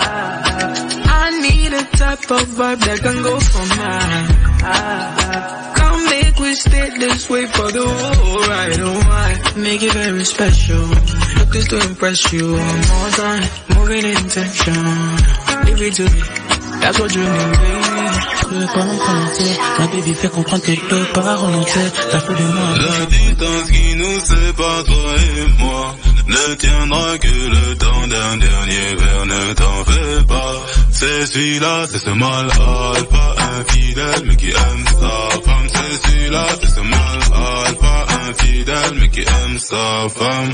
I need a type of vibe that can go for mine. Come make we stay this way for the whole ride. Oh my, make it very special. Look this to impress you one more time. Moving intention. Leave it to me. That's what you need, baby. Je peux pas me prononcer. Ma baby fait comprendre que je peux pas renoncer. T'as fait de moi. La distance qui nous sépare, toi et moi, ne tiendra que le temps d'un dernier verre, ne t'en fais pas. C'est celui-là, c'est ce malade, pas infidèle, mais qui aime sa femme. C'est celui-là, c'est ce malade, pas infidèle, mais qui aime sa femme.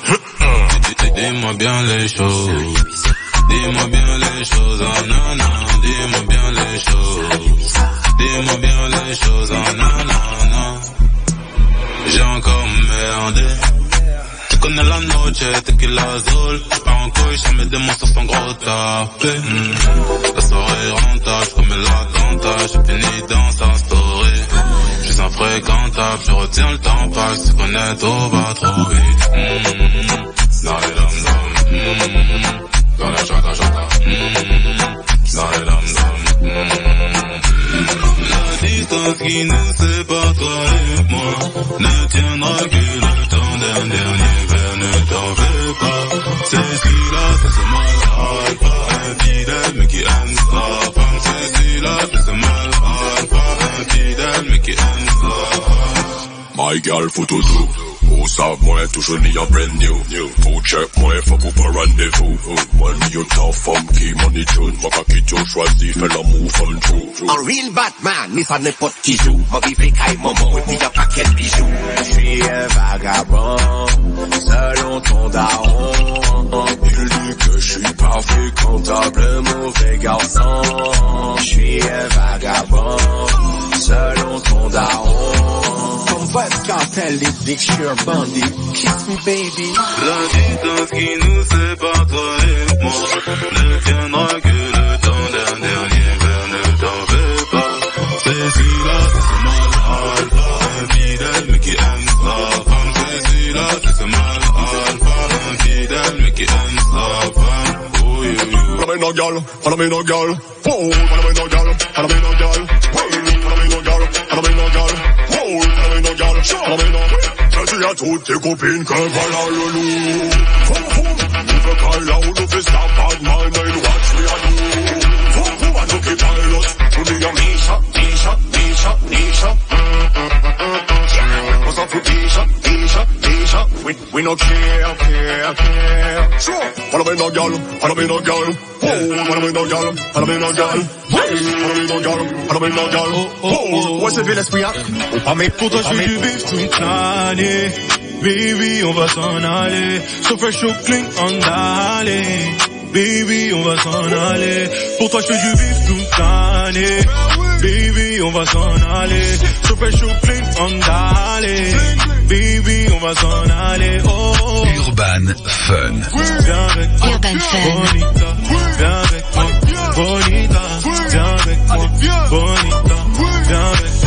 Dis-moi bien les choses. Dis-moi bien les choses, oh non, non. Dis-moi bien les choses. Dis-moi bien les choses, oh non, non, non. J'ai encore merdé. Tu connais la noche, tequila azul. Pas en couille, jamais des monstres sans gros tapé. Mmh. La soirée rentable, comme la tenta. J'ai fini dans sa story. Je suis infréquentable, je retiens le temps, pas que tu connais trop, va trop vite. Mmh. Dans les dom dom. Mmh. Dans la chata chata. Mmh. Dans les dom dom. Mmh. La distance qui nous sépare, toi et moi, ne tiendra que le temps d'un dernier verre, ne t'en fais pas. C'est celui-là, c'est ce malade, pas infidèle, mais qui aime sa femme. C'est celui-là, c'est ce malade, pas infidèle, mais qui aime sa femme. My girl, photo tout. Who savent moi, toujours ni en brand new. Who check moi, faut pour pas rendez-vous. When you tough femme qui money tune. Pas qu'à qui tu choisis, fais l'amour femme true. Un real Batman, mais pas n'importe qui joue. Ma vie fait caille maman, et puis y'a pas quel bijou. J'suis un vagabond, selon ton daron. Il dit que j'suis pas fréquentable, mauvais garçon. J'suis un vagabond, selon ton daron. West Cartel, les dit que j'suis un bandit. Kiss me baby. La distance qui nous sépare, toi et moi, ne tiendra que le temps d'un dernier verre, ne t'en fais pas. C'est celui-là, c'est ce malade, pas infidèle, mais qui aime sa femme. C'est celui-là, c'est ce malade, pas infidèle, mais qui aime sa femme. Oh, you, you. Follow me no girl, follow me no girl. Oh, follow me no girl, follow me no girl. Oh, follow me no girl, follow me no girl. Oh, follow me no girl, follow me no girl. Je dis à toutes tes copines que voilà le loup. Foum foum, on fait pas là où nous fait ça, bad man, and watch me a do. Foum foum, I don't keep pilots. To be a Misha, Misha, Misha, Misha. Cause I'm for Misha, Misha, Misha. We, we no care, care, care. Sure, follow me no girl, follow me no girl. Oh, follow me no girl, follow me no girl. Follow me no girl, follow me no girl. Oh, ouais, c'est fait l'esprit, hein. Ah, mais pour toi, je suis du bif toute l'année. Baby, on va s'en aller. So fresh, so clean, on d'aller. Baby, on va s'en aller. Pour toi, je fais du bif toute l'année. Baby, on va s'en aller. So fresh, so clean, on d'aller. Baby, on va s'en aller. Oh, Urban Fun. Viens avec moi, Urban Fun. Bonita. Viens avec moi, Bonita. Viens avec moi, Bonita. Viens avec moi.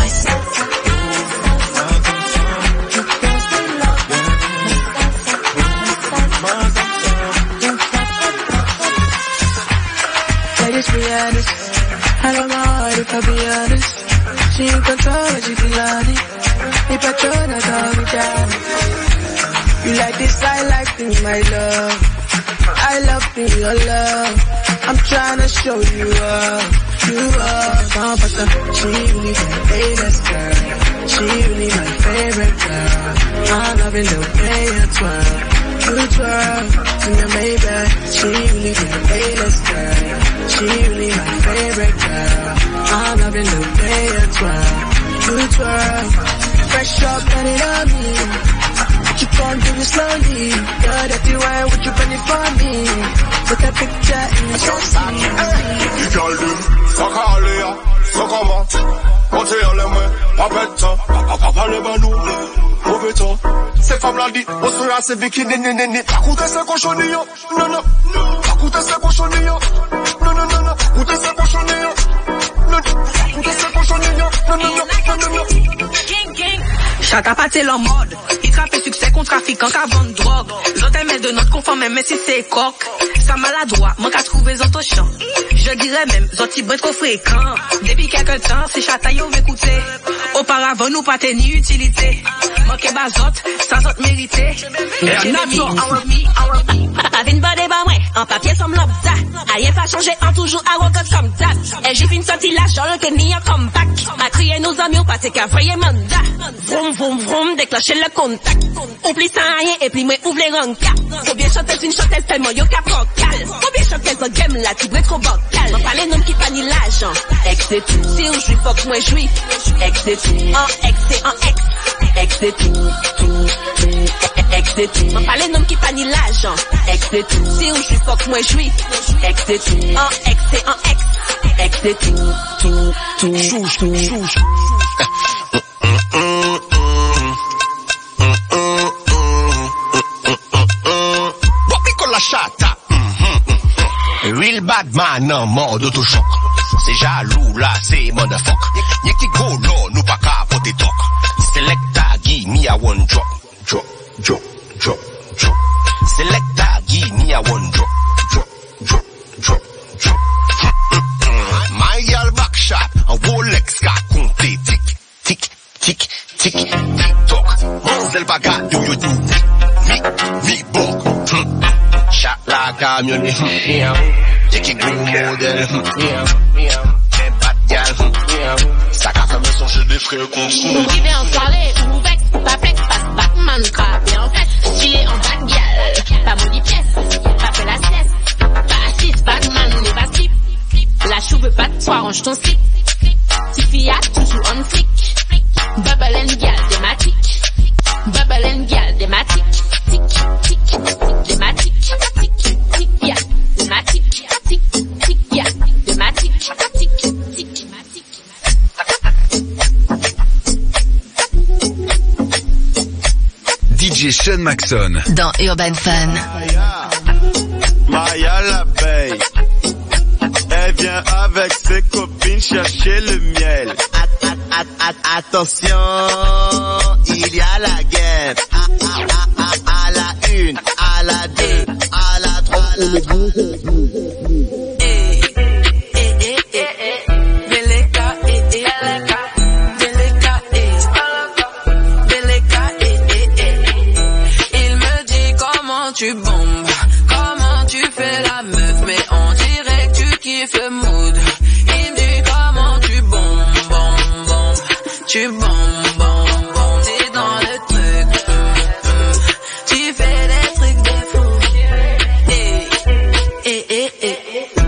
Just be honest, I don't know how if I be honest. She in control, but she feel on it. If I try, I don't down. You like this, I like things, my love. I love me, your love. I'm trying to show you up, you up. She really my latest girl. She really my favorite girl. I'm loving the way you twirl, you twirl in your Maybach. She really my latest girl. She really my favorite girl. I'm loving the way you twirl, you twirl. Fresh up, and it on me. You can't do it slowly. You're dirty wine, would you bring it for me? Put a picture in your phone. You girl them, fuck all of ya, fuck on ma. Quand t'es en l'aimant, pas bête ça, pas parler ba nous, mauvais temps. Ces femmes-là dit, on sera ces bikini, ni ni ni. Pas coûter ces cochonilles, non non. Pas coûter ces cochonilles, non non non non. Coûter ces cochonilles, non non. Coûter ces cochonilles, non non non non non. Chata pâté en mode, il trappe succès contre trafiquant qu'à vendre drogue. L'autre aimait de notre conforme, mais si c'est coq, ça maladroit, manque à trouver zot au champ. Je dirais même, zot il trop fréquent. Depuis quelque temps, c'est chata yo écouter. Auparavant, nous pas ni utilité. Manquez bazot, sans zot mérité. J'ai mis, Pavine bade ba mwen, en papier som lambda. Ayen pas changé, en toujours arrogant comme dat. Et j'ai fin sorti la genre que ni un comeback. Ma crié nos amis, ou pas c'est qu'à voyer mandat. Vroom vroom vroom, déclencher le contact. Oublie ça rien, et puis moi ouvre les rankas. Faut bien chanter une chanteuse tellement yo cap vocal. Faut bien chanter ce game là, tu brûles trop vocal. M'en parler nom qui pannie l'argent. Ex c'est tout, si on joue, faut que moi joue. Ex c'est tout, en ex c'est en ex. Ex c'est tout, tout, tout. Ex c'est tout, m'en parler nom qui pannie l'argent. Ex c'est tout, si on joue, faut que moi joue. Ex c'est tout, en ex c'est en ex. Ex c'est tout, tout, tout. Chouche, tout, chouche. La chata, real bad man en mode autochoc. C'est jaloux là, c'est motherfuck. Y'a qui go là, nous pas capoter talk. Selecta, give me a one drop, drop, drop, drop, drop. Selecta, give me a one drop, drop, drop, drop, drop. My girl back shot, a Rolex ka compté tic, tic, tic, tic, tic toc. Mademoiselle bagarre, yo yo do, mi, mi bok. Shot la camionette, yeah. Take it green model, yeah. Hey, bad girl, ça qu'a fait me songer des frères qu'on se Ou rive en soirée, ou vex, pas flex, passe Batman, crapé en fait. Chiller en bad girl, pas maudit pièce, pas fait la sieste. Pas assise, Batman, n'est pas slip. La chou veut pas de toi, range ton slip. Tiffy a toujours on flick. Bubble and gal, thématique. Bubble and gal, thématique. Tic, tic, thématique. Tic, tic, ya, thématique. Tic, tic, ya, thématique. Tic, tic, thématique. D J Sean Maxon dans Urban Fun. Maya l'abeille, elle vient avec ses copines chercher le miel. At, at, at, at, attention, il y a la guerre. À, à, à, à la une, à la deux, à la trois, à la quatre. Eh, eh, eh, eh, eh. Beleka, eh, eh, Beleka. Beleka, eh. Beleka, eh, eh, eh. Il me dit comment tu bombes, comment tu fais la meuf, mais on dirait que tu kiffes le mood. Il me dit comment tu bombes, bombes, bombes. Tu bombes, bombes, bombes. T'es dans le truc, mm, mm. Tu fais des trucs de fou. Eh, eh, eh, eh.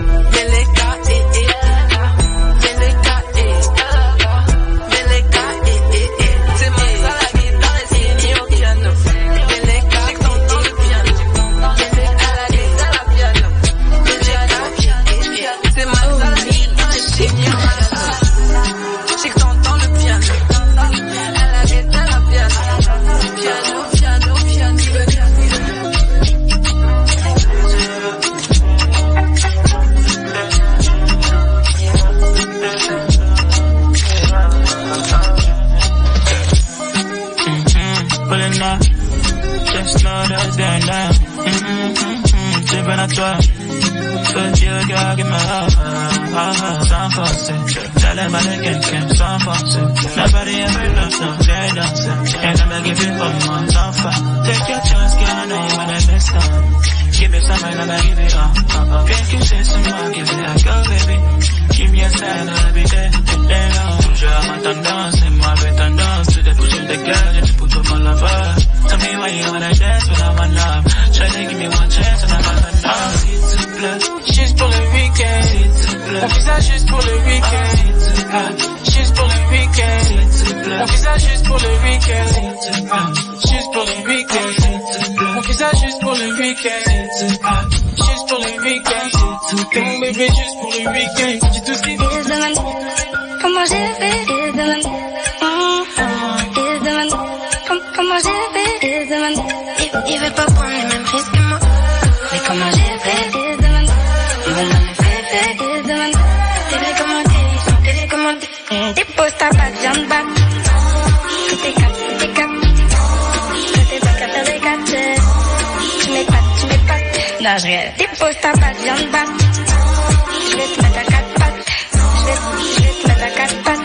les mannequins qui aiment s'enfoncer. Nobody ever loves no Jay dancer. And I'ma give you all my offer. Take your chance, girl, I know you wanna best time. Give me some and I'ma give it all. Uh-uh. Make you say some more, give it a go, baby. Give me a sign, I'll be there. There now. Toujours à ma tendance, et moi avec tendance. Tu dépouches des gars, et tu peux tout mon lover. Tell me why you wanna dance when I'm on love. Try to give me one chance and I'm on the love. S'il te plaît, juste pour le week-end. S'il te plaît, on fait ça juste pour le week-end. S'il te plaît, juste pour le week-end. S'il te plaît, on fait ça juste pour le week-end. S'il te plaît, juste pour le week-end. S'il te plaît, on fait ça juste pour le week-end. S'il te plaît, juste pour le week-end. S'il te plaît, mon bébé juste pour le week-end. Dis tout ce qu'il veut. Comment j'ai fait, ils demandent. Ils demandent. Comment j'ai fait, ils demandent. Il, il veut pas prendre les mêmes risques que moi. Mais comment j'ai fait, ils demandent. Ils veulent jamais fait, fait, ils demandent. Télécommandés, ils sont télécommandés. Des postes à pas de jambes back. Tout est cap, tout est cap. Tout est pas qu'à faire des gâteaux. Tu m'épates, tu m'épates. Non, je rêve. Des postes à pas de jambes back. Je vais te mettre à quatre pattes. Je vais, je vais te mettre à quatre pattes.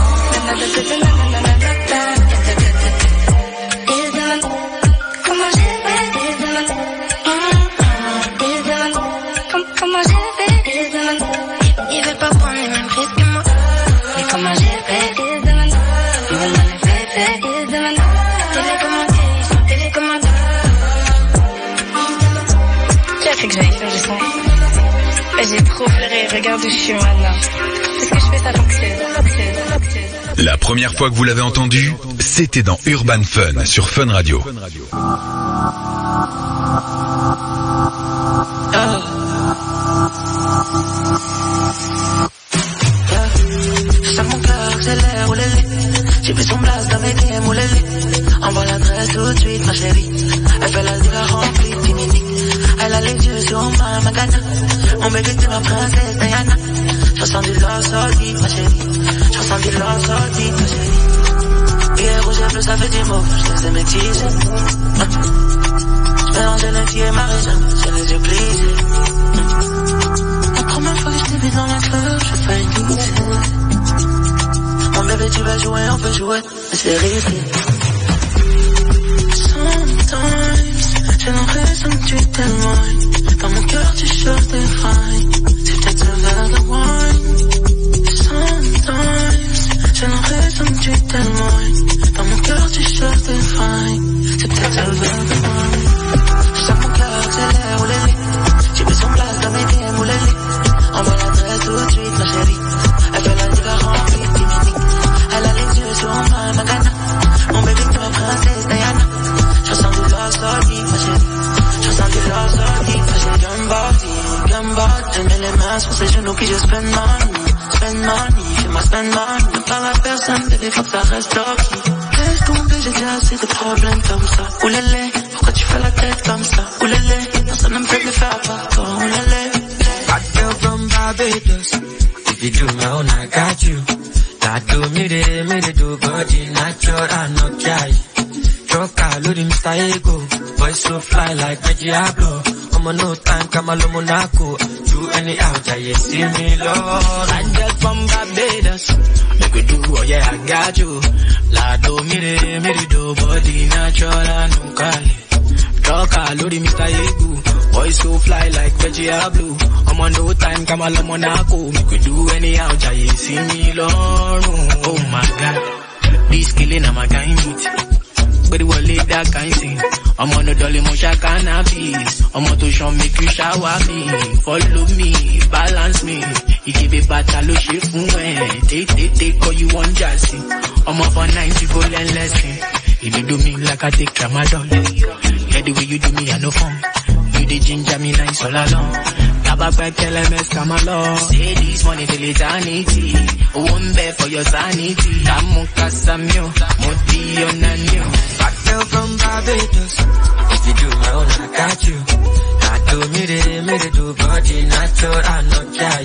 Ils demandent comment j'ai fait, ils demandent. Ils demandent comment j'ai fait, ils demandent. Ils veulent pas prendre les mêmes risques que moi. Mais comment j'ai fait, ils demandent. Ils veulent jamais fait, fait, ils demandent. Télécommandés, ils sont télécommandés. Tu as cru que j'allais faire du son? Mais j'ai trop pleuré, regarde où je suis maintenant. Parce que je fais ça fonctionne, fonctionne, fonctionne. La première fois que vous l'avez entendu, c'était dans Urban Fun sur Fun Radio. Chaque mon cœur accélère, oulélé. J'ai fait son blast dans mes D M, oulélé. Envoie l'adresse tout de suite, ma chérie. Elle fait la douleur remplie de timidité. Elle a les yeux sur moi, ma gana. Mon bébé, t'es ma princesse Diana. Je ressens du love sorti, ma chérie. Je ressens du love sorti, ma chérie. Hier, rouge et bleu, ça fait du mot. Je laisse mes métisses. Je mélange l'intime et ma région. J'ai les yeux plissés. La première fois que je t'ai vu dans la fleur, je fais une glisse. Mon bébé, tu vas jouer, on peut jouer, mais c'est risqué. Sometimes, j'ai l'impression que tu t'éloignes. Dans mon cœur, tu choses des failles. C'est peut-être le verre de wine. Sometimes, j'ai l'impression que tu t'éloignes. Dans mon cœur, tu choses des failles. C'est peut-être le verre de wine. Je sens mon cœur accélère, oulélé. J'ai mis son place dans mes D M, oulélé. Envoie l'adresse tout de suite, ma chérie. Elle fait la douleur remplie de timidité. Elle a les yeux sur moi, ma gana. Mon bébé, t'es ma princesse Diana. Je ressens du love sorti, ma chérie. Je ressens du love sorti, ma chérie. Gambati, gambati. Elle met les mains sur ses genoux puis je spend money. Spend money, fais-moi spend money. Ne parle à personne, bébé, faut que ça reste low-key. Laisse tomber, j'ai déjà assez de problèmes comme ça. Oulélé, pourquoi tu fais la tête comme ça? Oulélé, personne ne me fait le faire par toi. Oulélé. Hot girl from Barbados. If you do my own, I got you. That do me de, me de do body natural and no try. Choka, loading Mister Ego. Boy so fly like Reggie Abloh. I'm on no time, come along Monaco. Do any out, I see me, Lord. Hot girl from Barbados. Make we do, oh yeah, I got you. La do me de, me de do body natural and no try. Choka, loading Mister Ego. Boy so fly like Reggie Abloh. I'm on no time, come along Monaco. Make we do anyhow, I see me, Lord. Oh my God, this killing I'm a kind meat. But it will leave that kind thing. I'm on the dolly motion cannabis. I'm on to show make you shower me. Follow me, balance me. You give it battle, shit from where. Take, take, take, all you want, Jassy. I'm up on ninety golden lesson. If you do me like I take tramadol. Yeah, the way you do me, I know fun. You the ginger me nice all along. Tabak back, L M S, come along. Say this money till eternity. One bed for your sanity. Tamuka Samyo, Moti Onanyo. Back girl from Barbados. If you do my own, I got you. That do me de, me de do body natural and no try.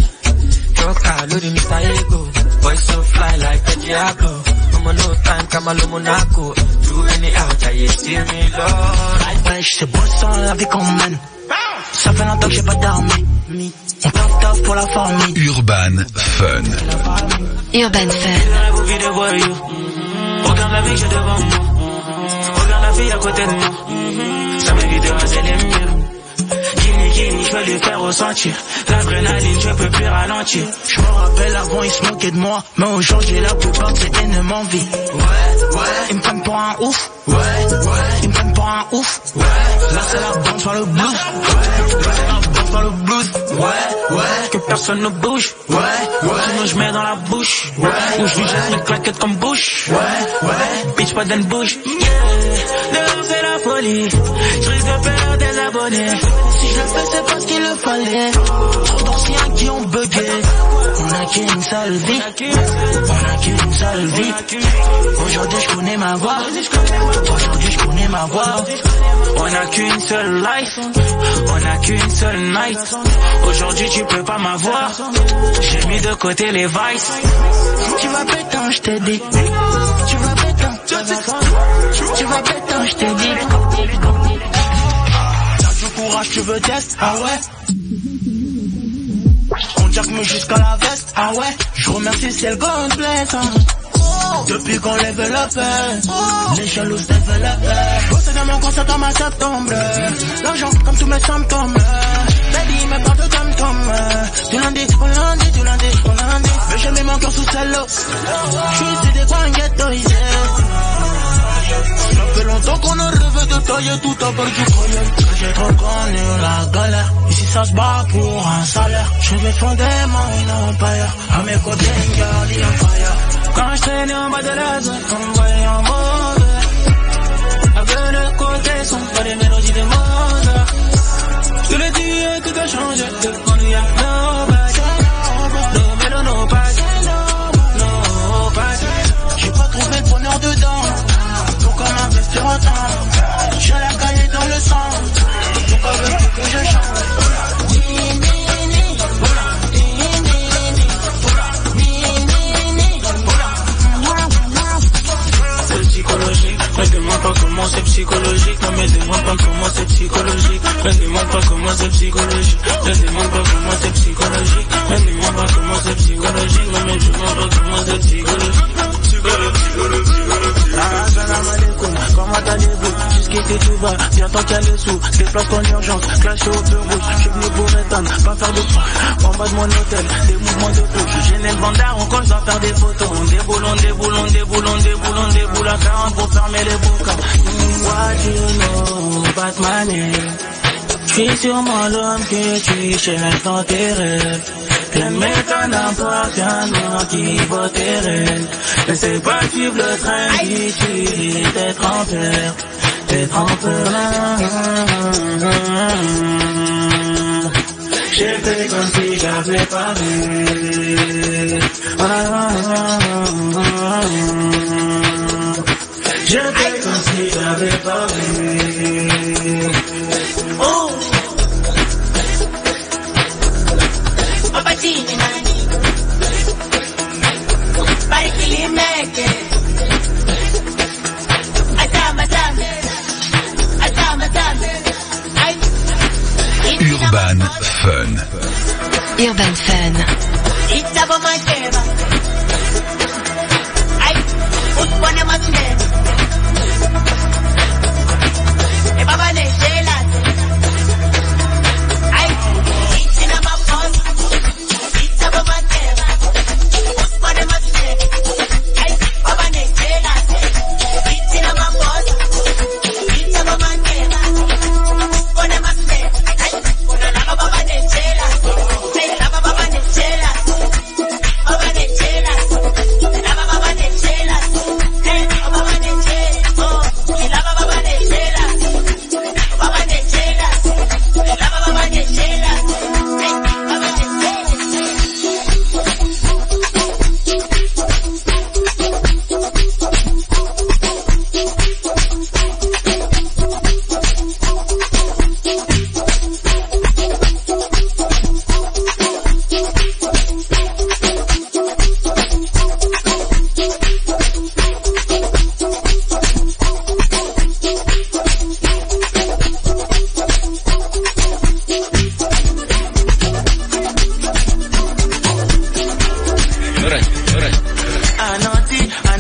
Choka, loading Mister Ego. Boy so fly like a Diablo. I'm on no time, come along Monaco. Do any out, I see me, Lord. Ouais, je sais bosser la vie comme man. Ça fait longtemps que j'ai pas dormi. On toffe toffe pour la famille. Urban Fun. Urban Fun. Dans la bougie de voyou. Regarde la vie que j'ai devant moi. Regarde la fille à côté de moi. Ça m'évite de raser les murs. Kini, kini, je vais lui faire ressentir l'adrénaline, je peux plus ralentir. Je me rappelle avant ils se moquaient de moi, mais aujourd'hui la plupart de ces haines m'envient. Ouais, ouais, ils me prennent pour un ouf. Ouais, ouais, ils me prennent pour un ouf. Ouais, là c'est la bombe sur le blues. Ouais, ouais, c'est la bombe sur le blues. Ouais, ouais, que personne ne bouge. Ouais, ouais, sinon je mets dans la bouche. Ouais, ou je lui jette une claquette comme bouche. Ouais, ouais, bitch pas d'une bouche. Yeah, dehors c'est la folie. Je risque de perdre des abonnés. Si je le fais c'est parce qu'il le fallait. Trop d'anciens qui ont bugué. On a qu'une seule vie. On a qu'une seule vie. Aujourd'hui je connais ma voix. Aujourd'hui je connais ma voix. On a qu'une seule life. On a qu'une seule night. Aujourd'hui tu peux pas m'avoir. J'ai mis de côté les vices. Tu vas péter, je t'ai dit. Tu vas péter. Tu vas péter, je t'ai dit. T'as du courage, tu veux test? Ah ouais? On jack me jusqu'à la veste. Ah ouais? Je remercie ciel God bless. Hein. Depuis qu'on level up, les jaloux se développent. Bossé dans mon concert dans ma septembre. L'argent comme tous mes symptômes. Baby, mais pas de tom-tom. Du lundi au lundi, du lundi au lundi. Mais j'ai mis mon cœur sous celle-là. J'suis ici des coins ghettoisés. Ça fait longtemps qu'on a rêvé de tailler tout à bord du croyant. J'ai trop connu la galère. Ici ça se bat pour un salaire. Je vais fonder mon empire. À mes côtés, une garde empire. Quand je traînais en bas de la zone, on me voyait en mauvais. Avec le côté son, pas des mélodies de Mozart. Je le dis, tout a changé. Depuis qu'on y a no back. No vélo, no pack. No pack. J'ai pas trouvé le bonheur dedans. Pourquoi m'investir autant? J'ai la cahier dans le sang. Pourquoi veux-tu que je chante? Me demande pas comment c'est psychologique. Non me demande pas comment c'est psychologique. Me demande pas comment c'est psychologique. Me demande pas comment c'est psychologique. Me demande pas comment c'est psychologique. Non me demande pas comment c'est psychologique. Psychologique, psychologique. Salam alaikum, comment allez-vous? Jusqu'ici tout va, bientôt qu'il y a les sous. Déplace ton urgence, clash au feu rouge. J'suis venu pour éteindre, pas faire de fou. En bas de mon hôtel, des mouvements de fou. Je gêne le bandard, encore je dois faire des photos. On déboule, on déboule, on déboule, on déboule, on déboule à quarante pour fermer les bouquins. What you know about my name? J'suis sûrement l'homme que tu cherches dans tes rêves. Rien ne m'étonne n'importe qu'un nom qui vaut tes rêves. Mais c'est pas suivre le train qui suit d'être en peur, d'être en peur. J'ai fait comme si j'avais pas vu. Je fais comme si j'avais pas vu. Oh, Papatini, pare che li mette. Attama, attama, attama, attama. Urban Fun. Urban Fun. Itabo manteva. Ai, utpone manteva. E baba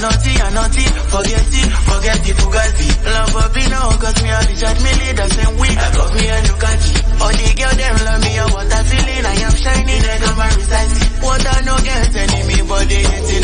naughty, I naughty, forget it, forget the Bugatti. Love up, you know, cause me and Richard Millie, the same week. Love me and Ducati. All the girl, them love me, and what I feeling, I am shining, they come and recite it. What I no get enemy, but they hating